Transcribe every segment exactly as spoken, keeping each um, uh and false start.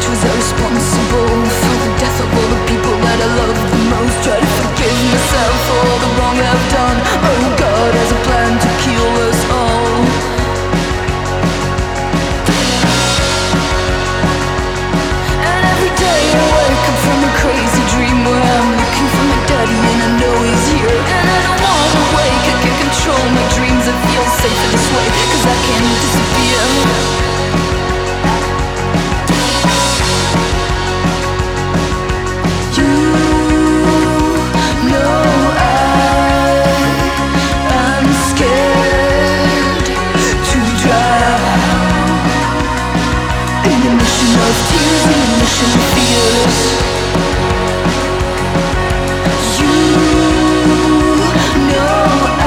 was I responsible for the death of all the people that I love the most? Try to forgive myself for all the wrong I've done. Oh, God has a plan to kill us all. And every day I wake up from a crazy dream where I'm looking for my daddy and I know he's here. And I don't wanna wake, I can't control my dreams. I feel safer this way, cause I can disappear. Of tears and a mission of fears. You know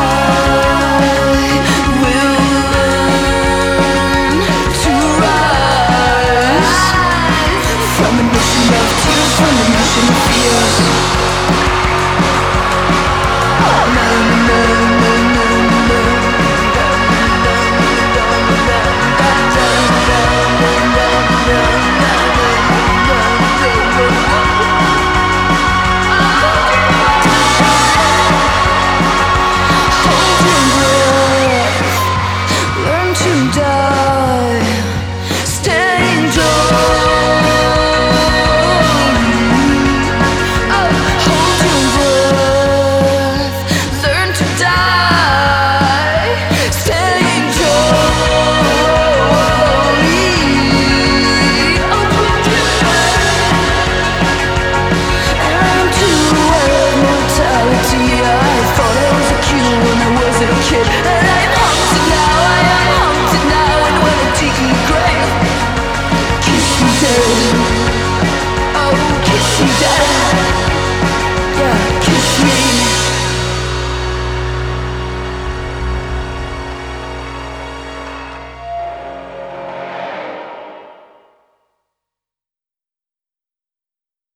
I will learn to rise from a mission of tears, from a mission of fears. No, no, no, no, no. Kiss me dead.